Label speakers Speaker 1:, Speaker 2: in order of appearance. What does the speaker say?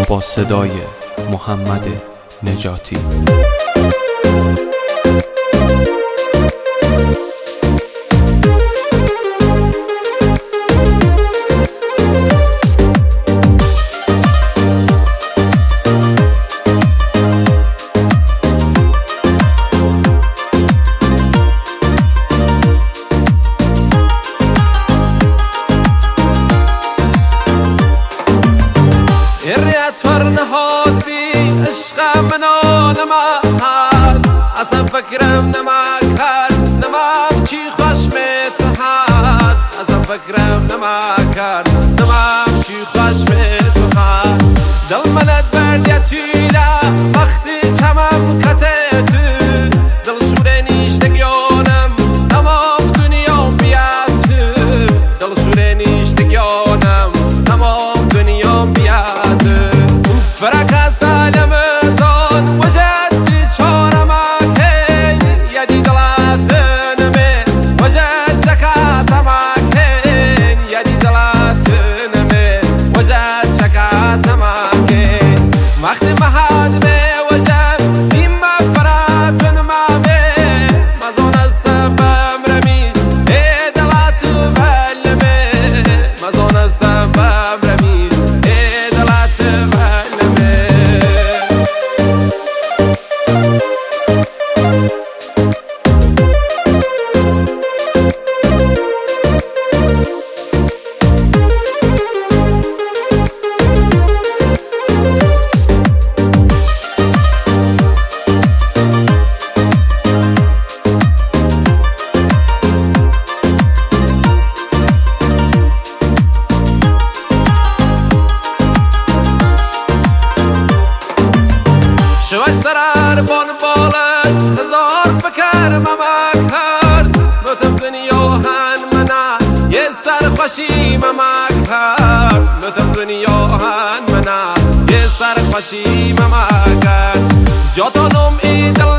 Speaker 1: با صدای محمد نجاتی.
Speaker 2: نهاد بی عشق منو نماد اصلا فکرم نمکرد نمام چی خوش می تو حد اصلا فکرم نمکرد نمام چی خوش می تو حد دل منت بردیتیلا وقتی چمم کته تو دل سوره نیشتگیانم تمام دنیا بیاد تو دل سوره نیشتگیانم تمام دنیا بیاد فرق سالمتون وجد بیچاره مکن یدی دلاتن می وجد شکات مکن یدی دلاتن می وجد شکات مکن وقتی مهاد می وجد این مفراتون مامی مزون استم بمرمی ای دلاتو بلمی مزون استم بمرمی ای دلاتو شوی سرار بان بالد هزار فکر ممک کرد متم دنیا هن منا یه سر خوشی ممک کرد متم دنیا هن منا یه سر خوشی ممک کرد جاتانم ایدل